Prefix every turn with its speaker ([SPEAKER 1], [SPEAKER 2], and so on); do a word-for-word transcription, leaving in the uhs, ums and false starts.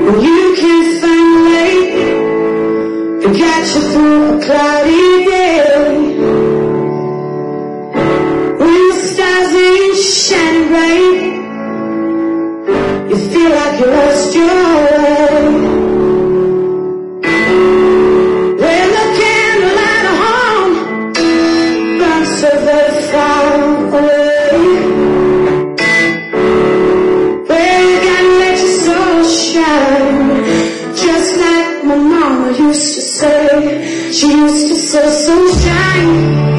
[SPEAKER 1] when you can't find a way to get you through a cloudy day. When the stars ain't shining bright, you feel like you lost your way. When the candlelight of home burns so very far away, where you gotta let your soul shine, just like my mama used to say. She used to say, sunshine.